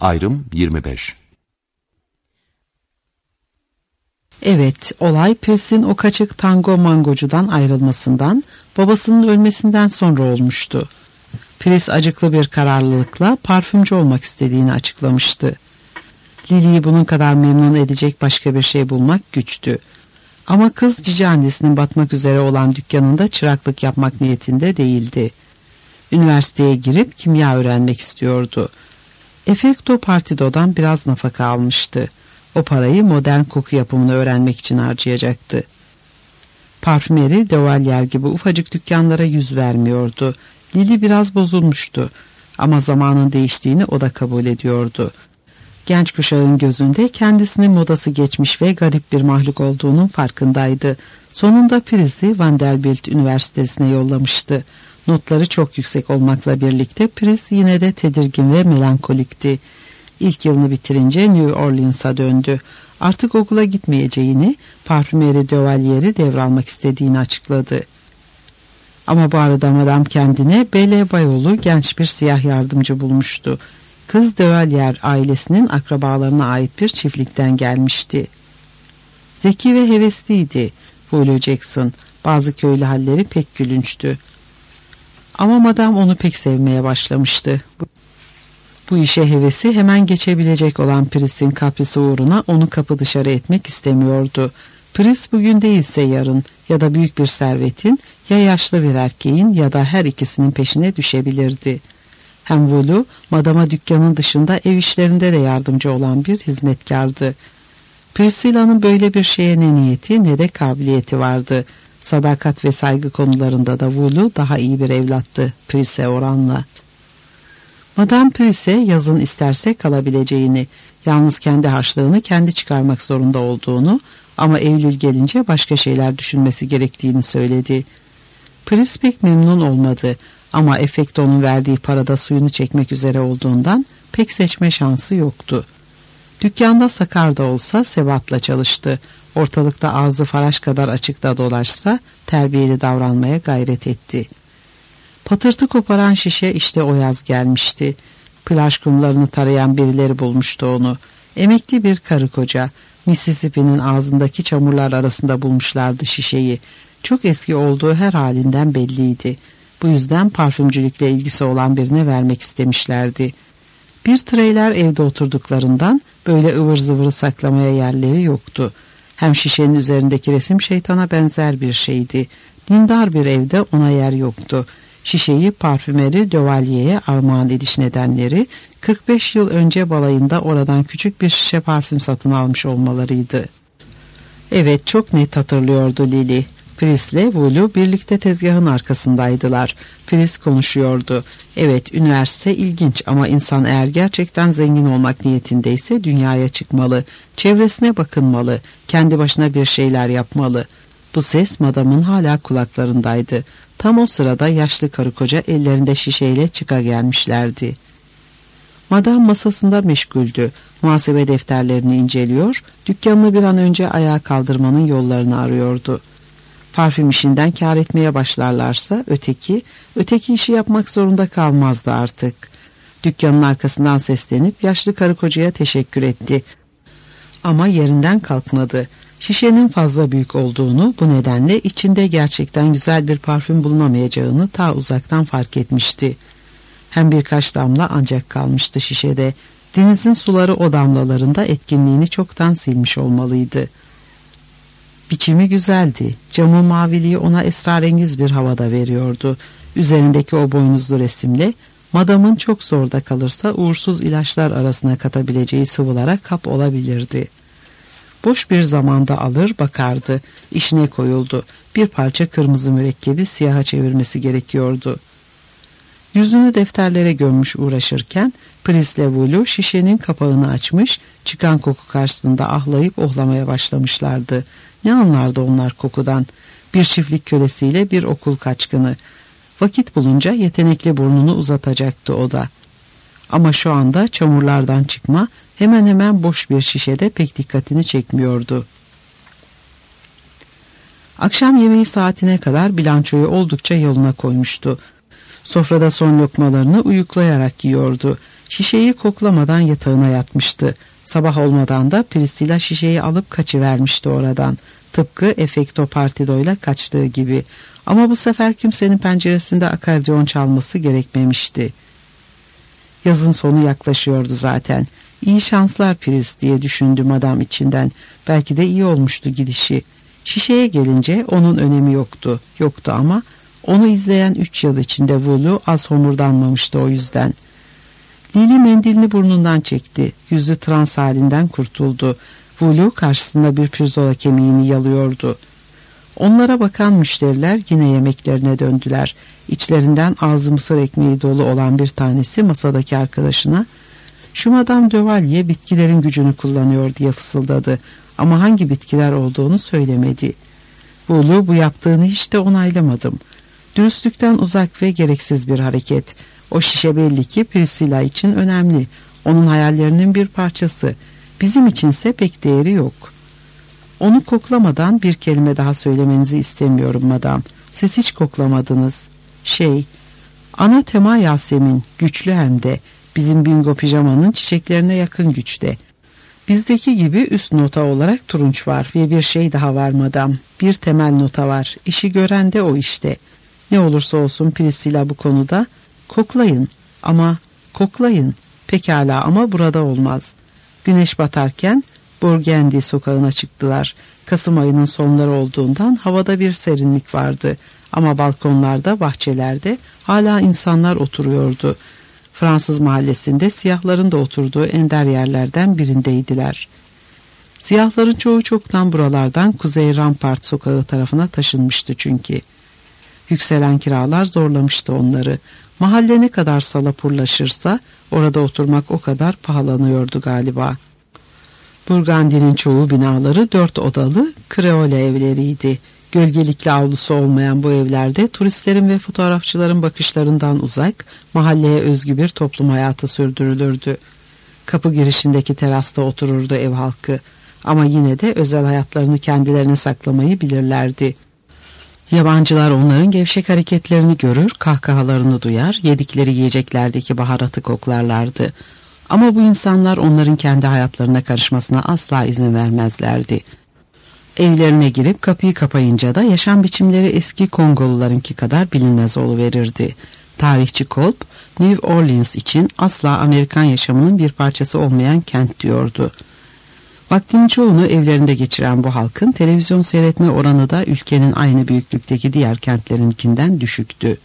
Ayrım 25. Evet, olay Pris'in o kaçık tango mangocudan ayrılmasından, babasının ölmesinden sonra olmuştu. Pris acıklı bir kararlılıkla parfümcü olmak istediğini açıklamıştı. Lily'yi bunun kadar memnun edecek başka bir şey bulmak güçtü. Ama kız cici annesinin batmak üzere olan dükkanında çıraklık yapmak niyetinde değildi. Üniversiteye girip kimya öğrenmek istiyordu. Efecto Partido'dan biraz nafaka almıştı. O parayı modern koku yapımını öğrenmek için harcayacaktı. Parfümeri, Duvalier gibi ufacık dükkanlara yüz vermiyordu. Lily biraz bozulmuştu. Ama zamanın değiştiğini o da kabul ediyordu. Genç kuşağın gözünde kendisinin modası geçmiş ve garip bir mahluk olduğunun farkındaydı. Sonunda Pris'i Vanderbilt Üniversitesi'ne yollamıştı. Notları çok yüksek olmakla birlikte Pris yine de tedirgin ve melankolikti. İlk yılını bitirince New Orleans'a döndü. Artık okula gitmeyeceğini, parfümeri Duvalier'i devralmak istediğini açıkladı. Ama bu arada Madame kendine Belle Bayolu genç bir siyah yardımcı bulmuştu. Kız Duvalier ailesinin akrabalarına ait bir çiftlikten gelmişti. Zeki ve hevesliydi Willow Jackson. Bazı köylü halleri pek gülünçtü. Ama Madame onu pek sevmeye başlamıştı. Bu işe hevesi hemen geçebilecek olan Pris'in kaprisi uğruna onu kapı dışarı etmek istemiyordu. Pris bugün değilse yarın ya da büyük bir servetin ya yaşlı bir erkeğin ya da her ikisinin peşine düşebilirdi. Hem Vulu, Madame'a dükkanın dışında ev işlerinde de yardımcı olan bir hizmetkardı. Priscilla'nın böyle bir şeye ne niyeti ne de kabiliyeti vardı. Sadakat ve saygı konularında da Vulu daha iyi bir evlattı Pris'e oranla. Madame Pris'e yazın isterse kalabileceğini, yalnız kendi harçlığını kendi çıkarmak zorunda olduğunu ama Eylül gelince başka şeyler düşünmesi gerektiğini söyledi. Pris pek memnun olmadı ama Efecto'nun verdiği parada suyunu çekmek üzere olduğundan pek seçme şansı yoktu. Dükkanda sakar da olsa sebatla çalıştı. Ortalıkta ağzı faraş kadar açıkta dolaşsa terbiyeli davranmaya gayret etti. Patırtı koparan şişe işte o yaz gelmişti. Plaj kumlarını tarayan birileri bulmuştu onu. Emekli bir karı koca. Mississippi'nin ağzındaki çamurlar arasında bulmuşlardı şişeyi. Çok eski olduğu her halinden belliydi. Bu yüzden parfümcülükle ilgisi olan birine vermek istemişlerdi. Bir treyler evde oturduklarından böyle ıvır zıvırı saklamaya yerleri yoktu. Hem şişenin üzerindeki resim şeytana benzer bir şeydi. Dindar bir evde ona yer yoktu. Şişeyi parfümeri Duvalier'e armağan ediş nedenleri 45 yıl önce balayında oradan küçük bir şişe parfüm satın almış olmalarıydı. Evet, çok net hatırlıyordu Lily. Pris'le Vulu birlikte tezgahın arkasındaydılar. Pris konuşuyordu. Evet, üniversite ilginç ama insan eğer gerçekten zengin olmak niyetindeyse dünyaya çıkmalı, çevresine bakınmalı, kendi başına bir şeyler yapmalı. Bu ses Madame'ın hala kulaklarındaydı. Tam o sırada yaşlı karı koca ellerinde şişeyle çıka gelmişlerdi. Madame masasında meşguldü. Muhasebe defterlerini inceliyor, dükkanını bir an önce ayağa kaldırmanın yollarını arıyordu. Parfüm işinden kâr etmeye başlarlarsa öteki işi yapmak zorunda kalmazdı artık. Dükkanın arkasından seslenip yaşlı karı kocaya teşekkür etti. Ama yerinden kalkmadı. Şişenin fazla büyük olduğunu, bu nedenle içinde gerçekten güzel bir parfüm bulunamayacağını ta uzaktan fark etmişti. Hem birkaç damla ancak kalmıştı şişede. Denizin suları o damlalarında etkinliğini çoktan silmiş olmalıydı. Biçimi güzeldi. Camın maviliği ona esrarengiz bir havada veriyordu. Üzerindeki o boynuzlu resimle Madame'ın çok zorda kalırsa uğursuz ilaçlar arasına katabileceği sıvılara kap olabilirdi. Boş bir zamanda alır bakardı. İşine koyuldu. Bir parça kırmızı mürekkebi siyaha çevirmesi gerekiyordu. Yüzünü defterlere gömmüş uğraşırken Pris'le Vulu şişenin kapağını açmış, çıkan koku karşısında ahlayıp ohlamaya başlamışlardı. Ne anlardı onlar kokudan? Bir çiftlik kölesiyle bir okul kaçkını. Vakit bulunca yetenekli burnunu uzatacaktı o da. Ama şu anda çamurlardan çıkma, hemen hemen boş bir şişede pek dikkatini çekmiyordu. Akşam yemeği saatine kadar bilançoyu oldukça yoluna koymuştu. Sofrada son lokmalarını uyuklayarak yiyordu. Şişeyi koklamadan yatağına yatmıştı. Sabah olmadan da Priscilla şişeyi alıp kaçıvermişti oradan. Tıpkı Efekto Partido'yla kaçtığı gibi. Ama bu sefer kimsenin penceresinde akordeon çalması gerekmemişti. Yazın sonu yaklaşıyordu zaten. İyi şanslar Pris diye düşündü madam içinden. Belki de iyi olmuştu gidişi. Şişeye gelince onun önemi yoktu. Yoktu ama onu izleyen 3 yıl içinde Vulu az homurdanmamıştı o yüzden. Lili mendilini burnundan çekti. Yüzü trans halinden kurtuldu. Vulu karşısında bir pirzola kemiğini yalıyordu. Onlara bakan müşteriler yine yemeklerine döndüler. İçlerinden ağzı mısır ekmeği dolu olan bir tanesi masadaki arkadaşına "Şu Madame de Vallier bitkilerin gücünü kullanıyor" diye fısıldadı. Ama hangi bitkiler olduğunu söylemedi. Vulu bu yaptığını hiç de onaylamadım. Dürüstlükten uzak ve gereksiz bir hareket. O şişe belli ki Priscilla için önemli. Onun hayallerinin bir parçası. Bizim içinse pek değeri yok. Onu koklamadan bir kelime daha söylemenizi istemiyorum madam. Siz hiç koklamadınız. Ana tema Yasemin, güçlü hem de. Bizim bingo pijamanın çiçeklerine yakın güçte. Bizdeki gibi üst nota olarak turunç var ve bir şey daha var madam. Bir temel nota var. İşi gören de o işte. Ne olursa olsun Priscilla bu konuda. Koklayın ama koklayın. Pekala ama burada olmaz. Güneş batarken Burgundy sokağına çıktılar. Kasım ayının sonları olduğundan havada bir serinlik vardı. Ama balkonlarda, bahçelerde hala insanlar oturuyordu. Fransız mahallesinde siyahların da oturduğu ender yerlerden birindeydiler. Siyahların çoğu çoktan buralardan Kuzey Rampart sokağı tarafına taşınmıştı çünkü. Yükselen kiralar zorlamıştı onları. Mahalle ne kadar salapurlaşırsa orada oturmak o kadar pahalanıyordu galiba. Burgundy'nin çoğu binaları 4 odalı kreole evleriydi. Gölgelikli avlusu olmayan bu evlerde turistlerin ve fotoğrafçıların bakışlarından uzak, mahalleye özgü bir toplum hayatı sürdürülürdü. Kapı girişindeki terasta otururdu ev halkı. Ama yine de özel hayatlarını kendilerine saklamayı bilirlerdi. Yabancılar onların gevşek hareketlerini görür, kahkahalarını duyar, yedikleri yiyeceklerdeki baharatı koklarlardı. Ama bu insanlar onların kendi hayatlarına karışmasına asla izin vermezlerdi. Evlerine girip kapıyı kapayınca da yaşam biçimleri eski Kongolularınki kadar bilinmez oluverirdi. Tarihçi Kolb, New Orleans için asla Amerikan yaşamının bir parçası olmayan kent diyordu. Vaktinin çoğunu evlerinde geçiren bu halkın televizyon seyretme oranı da ülkenin aynı büyüklükteki diğer kentlerinkinden düşüktü.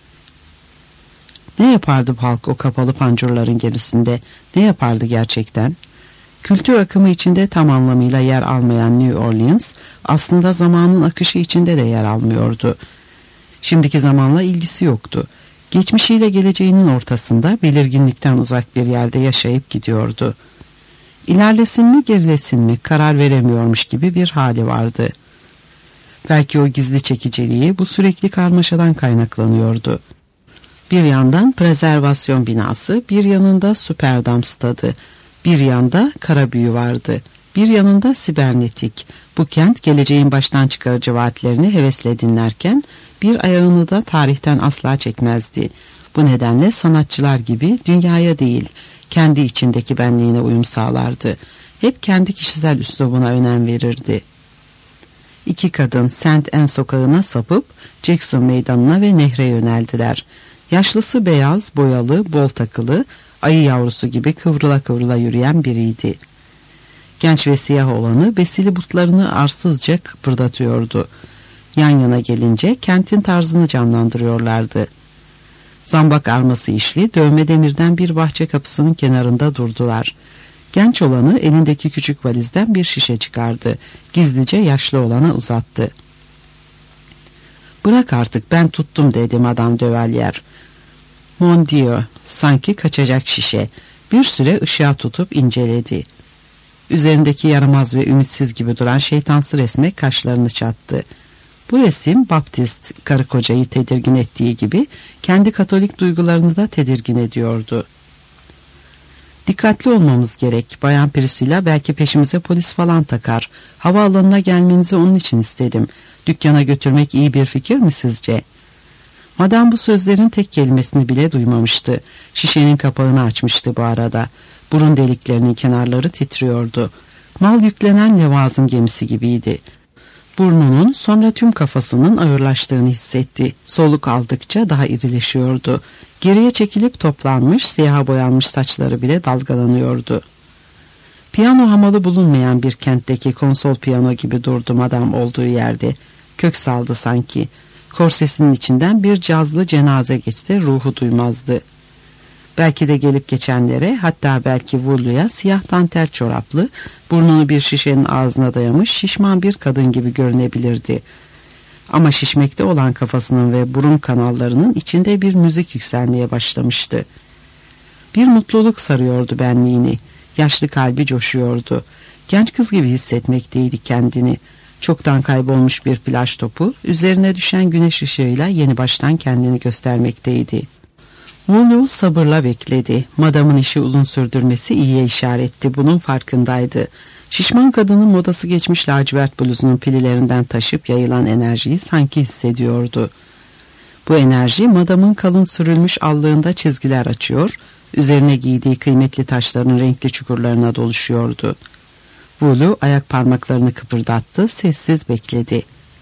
Ne yapardı bu halk o kapalı pancurların gerisinde? Ne yapardı gerçekten? Kültür akımı içinde tam anlamıyla yer almayan New Orleans aslında zamanın akışı içinde de yer almıyordu. Şimdiki zamanla ilgisi yoktu. Geçmişiyle geleceğinin ortasında belirginlikten uzak bir yerde yaşayıp gidiyordu. İlerlesin mi gerilesin mi karar veremiyormuş gibi bir hali vardı. Belki o gizli çekiciliği bu sürekli karmaşadan kaynaklanıyordu. Bir yandan prezervasyon binası, bir yanında Süperdam stadı, bir yanda kara büyü vardı, bir yanında sibernetik. Bu kent geleceğin baştan çıkarıcı vaatlerini hevesle dinlerken bir ayağını da tarihten asla çekmezdi. Bu nedenle sanatçılar gibi dünyaya değil, kendi içindeki benliğine uyum sağlardı. Hep kendi kişisel üslubuna önem verirdi. İki kadın Saint Anne sokağına sapıp Jackson meydanına ve nehre yöneldiler. Yaşlısı beyaz, boyalı, bol takılı, ayı yavrusu gibi kıvrıla kıvrıla yürüyen biriydi. Genç ve siyah olanı besili butlarını arsızca kıpırdatıyordu. Yan yana gelince kentin tarzını canlandırıyorlardı. Zambak arması işli dövme demirden bir bahçe kapısının kenarında durdular. Genç olanı elindeki küçük valizden bir şişe çıkardı. Gizlice yaşlı olana uzattı. "Bırak artık ben tuttum" dedi Madame de Vallier. "Mon Dieu", sanki kaçacak şişe. Bir süre ışığa tutup inceledi. Üzerindeki yaramaz ve ümitsiz gibi duran şeytansı resme kaşlarını çattı. Bu resim Baptist karı kocayı tedirgin ettiği gibi kendi Katolik duygularını da tedirgin ediyordu. "Dikkatli olmamız gerek. Bayan Priscilla belki peşimize polis falan takar. Havaalanına gelmenizi onun için istedim. Dükkana götürmek iyi bir fikir mi sizce?" Madame bu sözlerin tek kelimesini bile duymamıştı. Şişenin kapağını açmıştı bu arada. Burun deliklerinin kenarları titriyordu. Mal yüklenen levazım gemisi gibiydi. Burnunun, sonra tüm kafasının ağırlaştığını hissetti. Soluk aldıkça daha irileşiyordu. Geriye çekilip toplanmış, siyaha boyanmış saçları bile dalgalanıyordu. Piyano hamalı bulunmayan bir kentteki konsol piyano gibi durdu Madame olduğu yerde. Kök saldı sanki. Korsesinin içinden bir cazlı cenaze geçse ruhu duymazdı. Belki de gelip geçenlere, hatta belki Woolley'a siyah dantel çoraplı, burnunu bir şişenin ağzına dayamış şişman bir kadın gibi görünebilirdi. Ama şişmekte olan kafasının ve burun kanallarının içinde bir müzik yükselmeye başlamıştı. Bir mutluluk sarıyordu benliğini. Yaşlı kalbi coşuyordu. Genç kız gibi hissetmekteydi kendini. Çoktan kaybolmuş bir plaj topu, üzerine düşen güneş ışığıyla yeni baştan kendini göstermekteydi. Woollew sabırla bekledi. Madamın işi uzun sürdürmesi iyiye işaretti. Bunun farkındaydı. Şişman kadının modası geçmiş lacivert bluzunun pililerinden taşıp yayılan enerjiyi sanki hissediyordu. Bu enerji madamın kalın sürülmüş allığında çizgiler açıyor, üzerine giydiği kıymetli taşların renkli çukurlarına doluşuyordu. Woollew ayak parmaklarını kıpırdattı, sessiz bekledi.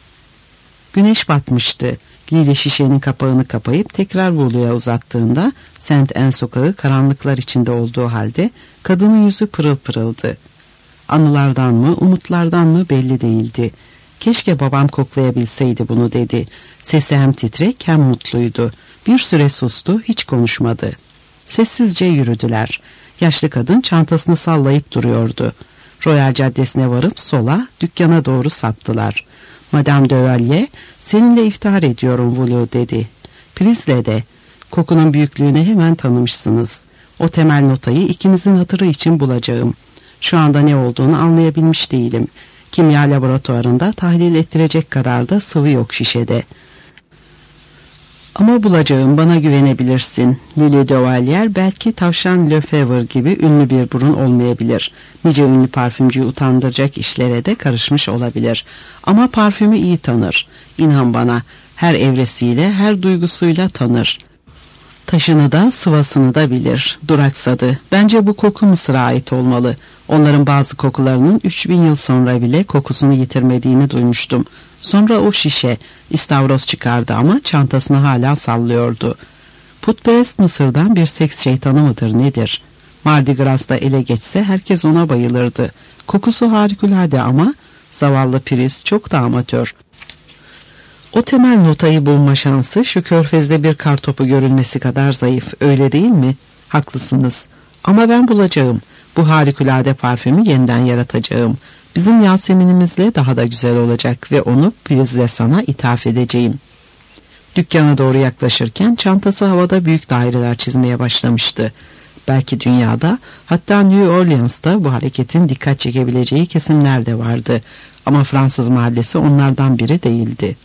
Güneş batmıştı. Lili şişenin kapağını kapayıp tekrar Woolew'a uzattığında Saint Anne sokağı karanlıklar içinde olduğu halde kadının yüzü pırıl pırıldı. Anılardan mı, umutlardan mı belli değildi. Keşke babam koklayabilseydi bunu dedi. Sesi hem titrek hem mutluydu. Bir süre sustu, hiç konuşmadı. Sessizce yürüdüler. Yaşlı kadın çantasını sallayıp duruyordu. Royal Caddesi'ne varıp sola, dükkana doğru saptılar. Madame de Vallier, seninle iftihar ediyorum Woollew dedi. Prizle de. Kokunun büyüklüğünü hemen tanımışsınız. O temel notayı ikinizin hatırı için bulacağım. Şu anda ne olduğunu anlayabilmiş değilim. Kimya laboratuvarında tahlil ettirecek kadar da sıvı yok şişede. Ama bulacağım, bana güvenebilirsin. Lily de Vallier belki tavşan Lefevre gibi ünlü bir burun olmayabilir. Nice ünlü parfümcüyü utandıracak işlere de karışmış olabilir. Ama parfümü iyi tanır. İnan bana, her evresiyle, her duygusuyla tanır. Taşını da sıvasını da bilir. Duraksadı. Bence bu koku Mısır'a ait olmalı. Onların bazı kokularının 3000 yıl sonra bile kokusunu yitirmediğini duymuştum. Sonra o şişe, istavroz çıkardı ama çantasını hala sallıyordu. Putperest Mısır'dan bir seks şeytanı mıdır nedir? Mardi Gras'ta ele geçse herkes ona bayılırdı. Kokusu harikulade ama zavallı Pris çok da amatör. O temel notayı bulma şansı şu körfezde bir kartopu görülmesi kadar zayıf, öyle değil mi? Haklısınız. Ama ben bulacağım. Bu harikulade parfümü yeniden yaratacağım. Bizim Yasemin'imizle daha da güzel olacak ve onu Priz'le sana ithaf edeceğim. Dükkana doğru yaklaşırken çantası havada büyük daireler çizmeye başlamıştı. Belki dünyada, hatta New Orleans'ta bu hareketin dikkat çekebileceği kesimler de vardı. Ama Fransız mahallesi onlardan biri değildi.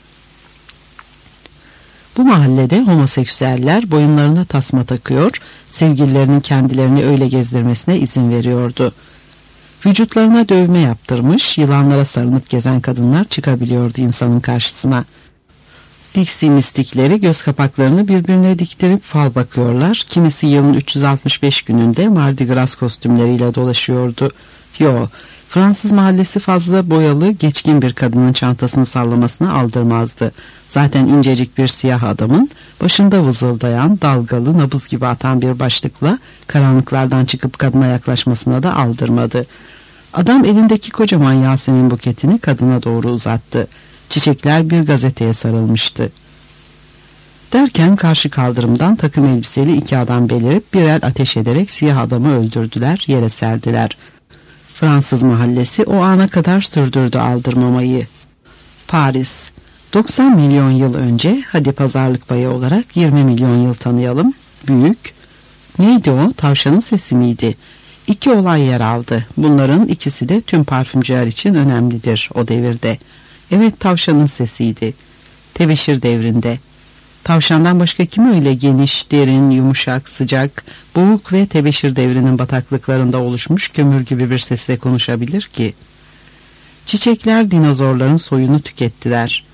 Bu mahallede homoseksüeller boyunlarına tasma takıyor, sevgililerinin kendilerini öyle gezdirmesine izin veriyordu. Vücutlarına dövme yaptırmış, yılanlara sarınıp gezen kadınlar çıkabiliyordu insanın karşısına. Dixie mistikleri göz kapaklarını birbirine diktirip fal bakıyorlar, kimisi yılın 365 gününde Mardi Gras kostümleriyle dolaşıyordu. Fransız mahallesi fazla boyalı, geçkin bir kadının çantasını sallamasını aldırmazdı. Zaten incecik bir siyah adamın başında vızıldayan, dalgalı, nabız gibi atan bir başlıkla karanlıklardan çıkıp kadına yaklaşmasına da aldırmadı. Adam elindeki kocaman Yasemin buketini kadına doğru uzattı. Çiçekler bir gazeteye sarılmıştı. Derken karşı kaldırımdan takım elbiseli iki adam belirip bir el ateş ederek siyah adamı öldürdüler, yere serdiler. Fransız mahallesi o ana kadar sürdürdü aldırmamayı. Paris, 90 milyon yıl önce, hadi pazarlık payı olarak 20 milyon yıl tanıyalım. Büyük. Neydi o? Tavşanın sesi miydi? İki olay yer aldı. Bunların ikisi de tüm parfümcüler için önemlidir o devirde. Evet, tavşanın sesiydi. Tebeşir devrinde. Tavşandan başka kim öyle geniş, derin, yumuşak, sıcak, boğuk ve tebeşir devrinin bataklıklarında oluşmuş kömür gibi bir sesle konuşabilir ki? Çiçekler dinozorların soyunu tükettiler.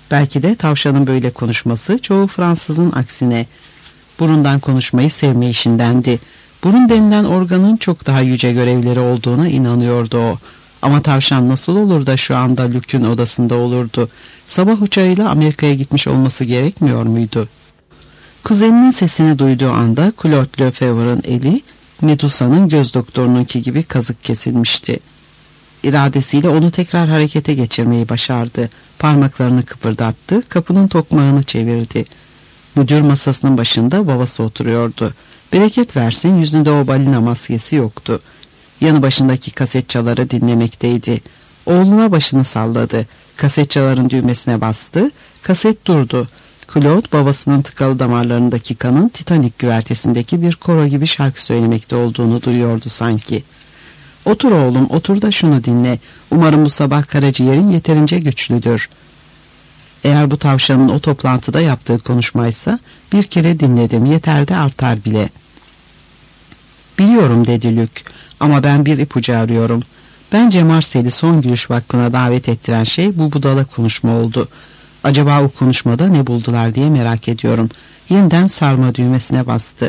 Belki de tavşanın böyle konuşması çoğu Fransızın aksine burundan konuşmayı sevmeyişindendi. Burun denilen organın çok daha yüce görevleri olduğuna inanıyordu o. Ama tavşan nasıl olur da şu anda Luke'ün odasında olurdu? Sabah uçağıyla Amerika'ya gitmiş olması gerekmiyor muydu? Kuzeninin sesini duyduğu anda Claude Lefebvre'ın eli Medusa'nın göz doktorununki gibi kazık kesilmişti. İradesiyle onu tekrar harekete geçirmeyi başardı. Parmaklarını kıpırdattı, kapının tokmağını çevirdi. Müdür masasının başında babası oturuyordu. Bereket versin, yüzünde o balina maskesi yoktu. Yanı başındaki kasetçaları dinlemekteydi. Oğluna başını salladı. Kasetçaların düğmesine bastı. Kaset durdu. Claude babasının tıkalı damarlarındaki kanın Titanic güvertesindeki bir koro gibi şarkı söylemekte olduğunu duyuyordu sanki. "Otur oğlum, otur da şunu dinle. Umarım bu sabah karaciğerin yeterince güçlüdür." Eğer bu tavşanın o toplantıda yaptığı konuşmaysa bir kere dinledim, yeter de artar bile. "Biliyorum," dedi Luke, "ama ben bir ipucu arıyorum. Bence Marcel'i Son Gülüş Vakfı'na davet ettiren şey bu budala konuşma oldu. Acaba o konuşmada ne buldular diye merak ediyorum." Yeniden sarma düğmesine bastı.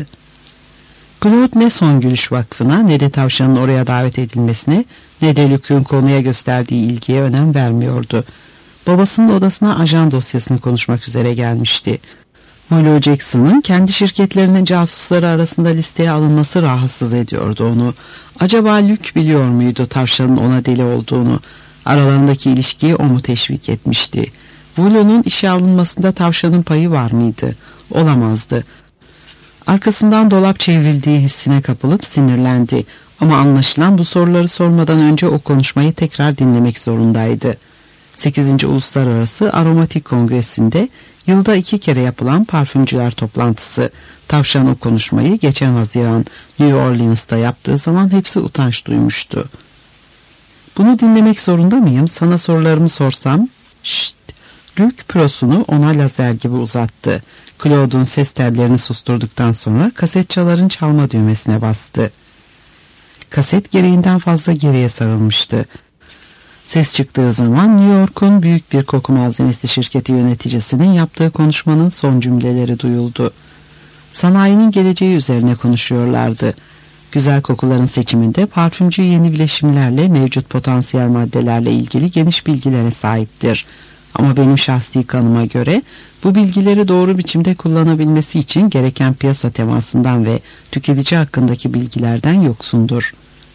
Claude ne Son Gülüş Vakfı'na ne de tavşanın oraya davet edilmesine ne de Luke'ün konuya gösterdiği ilgiye önem vermiyordu. Babasının odasına ajan dosyasını konuşmak üzere gelmişti. Willow Jackson'ın kendi şirketlerinin casusları arasında listeye alınması rahatsız ediyordu onu. Acaba Luke biliyor muydu tavşanın ona deli olduğunu? Aralarındaki ilişkiyi o mu teşvik etmişti? Willow'un işe alınmasında tavşanın payı var mıydı? Olamazdı. Arkasından dolap çevrildiği hissine kapılıp sinirlendi. Ama anlaşılan bu soruları sormadan önce o konuşmayı tekrar dinlemek zorundaydı. 8. Uluslararası Aromatik Kongresi'nde yılda 2 kere yapılan parfümcüler toplantısı. Tavşan o konuşmayı geçen Haziran New Orleans'ta yaptığı zaman hepsi utanç duymuştu. "Bunu dinlemek zorunda mıyım? Sana sorularımı sorsam?" "Şşt!" Luke prosunu ona lazer gibi uzattı. Claude'un ses tellerini susturduktan sonra kasetçaların çalma düğmesine bastı. Kaset gereğinden fazla geriye sarılmıştı. Ses çıktığı zaman New York'un büyük bir koku malzemesi şirketi yöneticisinin yaptığı konuşmanın son cümleleri duyuldu. Sanayinin geleceği üzerine konuşuyorlardı. Güzel kokuların seçiminde parfümcü yeni bileşimlerle, mevcut potansiyel maddelerle ilgili geniş bilgilere sahiptir. Ama benim şahsi kanıma göre bu bilgileri doğru biçimde kullanabilmesi için gereken piyasa temasından ve tüketici hakkındaki bilgilerden yoksundur.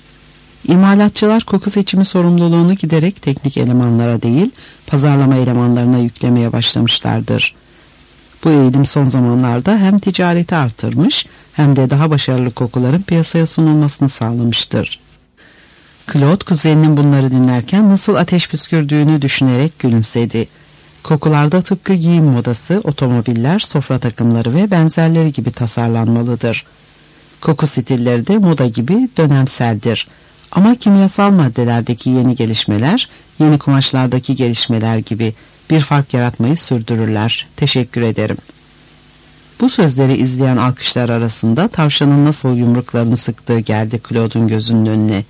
İmalatçılar koku seçimi sorumluluğunu giderek teknik elemanlara değil, pazarlama elemanlarına yüklemeye başlamışlardır. Bu eğilim son zamanlarda hem ticareti artırmış hem de daha başarılı kokuların piyasaya sunulmasını sağlamıştır. Claude kuzeninin bunları dinlerken nasıl ateş püskürdüğünü düşünerek gülümsedi. Kokularda tıpkı giyim modası, otomobiller, sofra takımları ve benzerleri gibi tasarlanmalıdır. Koku stilleri de moda gibi dönemseldir. Ama kimyasal maddelerdeki yeni gelişmeler, yeni kumaşlardaki gelişmeler gibi bir fark yaratmayı sürdürürler. Teşekkür ederim. Bu sözleri izleyen alkışlar arasında tavşanın nasıl yumruklarını sıktığı geldi Claude'un gözünün önüne.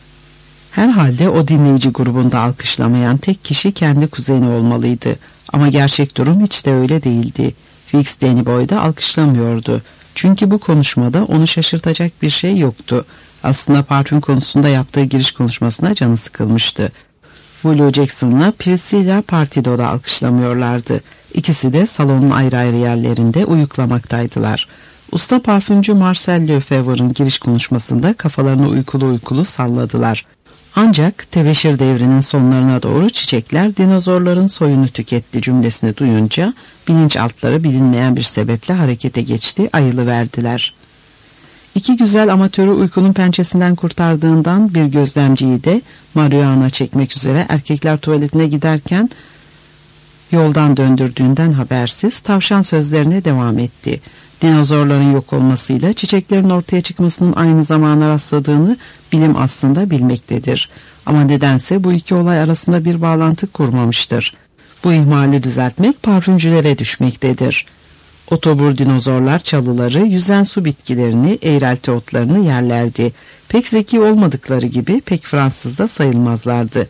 Herhalde o dinleyici grubunda alkışlamayan tek kişi kendi kuzeni olmalıydı. Ama gerçek durum hiç de öyle değildi. Fix Danny Boy da alkışlamıyordu. Çünkü bu konuşmada onu şaşırtacak bir şey yoktu. Aslında parfüm konusunda yaptığı giriş konuşmasına canı sıkılmıştı. Willow Jackson'la Priscilla Partido da alkışlamıyorlardı. İkisi de salonun ayrı ayrı yerlerinde uyuklamaktaydılar. Usta parfümcü Marcel Lefebvre'ın giriş konuşmasında kafalarını uykulu uykulu salladılar. Ancak tebeşir devrinin sonlarına doğru çiçekler dinozorların soyunu tüketti cümlesini duyunca bilinçaltları bilinmeyen bir sebeple harekete geçti, ayılıverdiler. İki güzel amatörü uykunun pençesinden kurtardığından bir gözlemciyi de marihuana çekmek üzere erkekler tuvaletine giderken yoldan döndürdüğünden habersiz tavşan sözlerine devam etti. Dinozorların yok olmasıyla çiçeklerin ortaya çıkmasının aynı zamana rastladığını bilim aslında bilmektedir. Ama nedense bu iki olay arasında bir bağlantı kurmamıştır. Bu ihmali düzeltmek parfümcülere düşmektedir. Otobur dinozorlar çalıları, yüzen su bitkilerini, eğrelti otlarını yerlerdi. Pek zeki olmadıkları gibi pek Fransız da sayılmazlardı.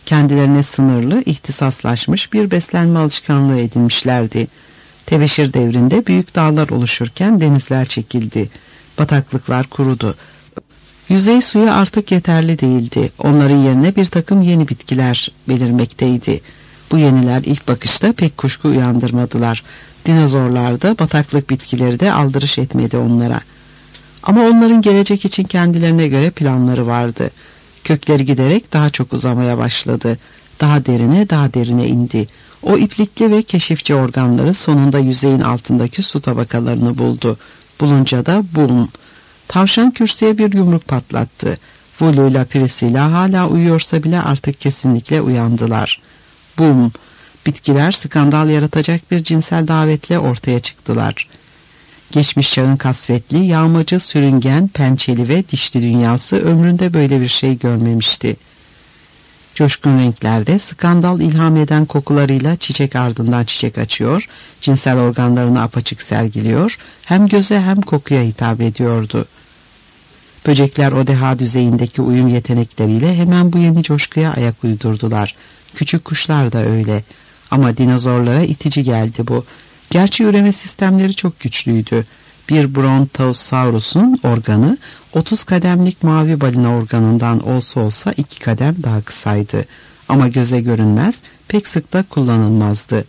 Kendilerine sınırlı, ihtisaslaşmış bir beslenme alışkanlığı edinmişlerdi. Tebeşir devrinde büyük dağlar oluşurken denizler çekildi. Bataklıklar kurudu. Yüzey suyu artık yeterli değildi. Onların yerine bir takım yeni bitkiler belirmekteydi. Bu yeniler ilk bakışta pek kuşku uyandırmadılar. Dinozorlar da bataklık bitkileri de aldırış etmedi onlara. Ama onların gelecek için kendilerine göre planları vardı. Kökleri giderek daha çok uzamaya başladı. Daha derine indi. O iplikli ve keşifçi organları sonunda yüzeyin altındaki su tabakalarını buldu. Bulunca da bum! Tavşan kürsüye bir yumruk patlattı. Vulu ile Priscilla hala uyuyorsa bile artık kesinlikle uyandılar. Bum! Bitkiler skandal yaratacak bir cinsel davetle ortaya çıktılar. Geçmiş çağın kasvetli, yağmacı, sürüngen, pençeli ve dişli dünyası ömründe böyle bir şey görmemişti. Coşkun renklerde skandal ilham eden kokularıyla çiçek ardından çiçek açıyor, cinsel organlarını apaçık sergiliyor, hem göze hem kokuya hitap ediyordu. Böcekler o deha düzeyindeki uyum yetenekleriyle hemen bu yeni coşkuya ayak uydurdular. Küçük kuşlar da öyle. Ama dinozorlara itici geldi bu. Gerçi üreme sistemleri çok güçlüydü. Bir Brontosaurus'un organı 30 kademlik mavi balina organından olsa 2 kadem daha kısaydı. Ama göze görünmez, pek sık da kullanılmazdı.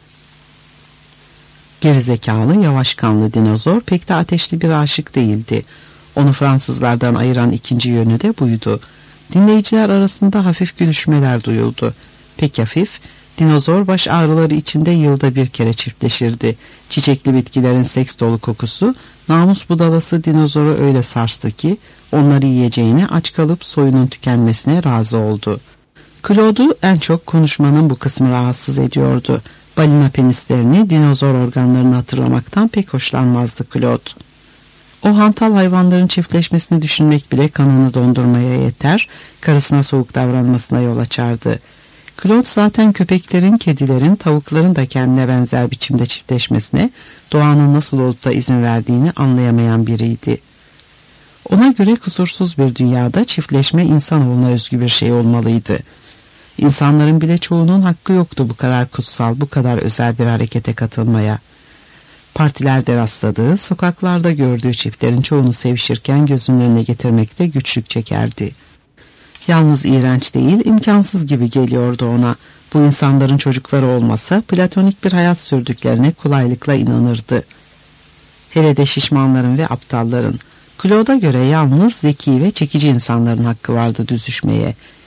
Gerizekalı, yavaş kanlı dinozor pek de ateşli bir aşık değildi. Onu Fransızlardan ayıran ikinci yönü de buydu. Dinleyiciler arasında hafif gülüşmeler duyuldu. Pek hafif, dinozor baş ağrıları içinde yılda bir kere çiftleşirdi. Çiçekli bitkilerin seks dolu kokusu, namus budalası dinozoru öyle sarstı ki, onları yiyeceğine aç kalıp soyunun tükenmesine razı oldu. Claude'u en çok konuşmanın bu kısmı rahatsız ediyordu. Balina penislerini, dinozor organlarını hatırlamaktan pek hoşlanmazdı Claude. O hantal hayvanların çiftleşmesini düşünmek bile kanını dondurmaya yeter, karısına soğuk davranmasına yol açardı. Claude zaten köpeklerin, kedilerin, tavukların da kendine benzer biçimde çiftleşmesine, doğanın nasıl olup da izin verdiğini anlayamayan biriydi. Ona göre kusursuz bir dünyada çiftleşme insanoğluna özgü bir şey olmalıydı. İnsanların bile çoğunun hakkı yoktu bu kadar kutsal, bu kadar özel bir harekete katılmaya. Partilerde rastladığı, sokaklarda gördüğü çiftlerin çoğunu sevişirken gözünün önüne getirmekte güçlük çekerdi. Yalnız iğrenç değil, imkansız gibi geliyordu ona. Bu insanların çocukları olmasa platonik bir hayat sürdüklerine kolaylıkla inanırdı. Hele de şişmanların ve aptalların. Claude'a göre yalnız zeki ve çekici insanların hakkı vardı düzüşmeye.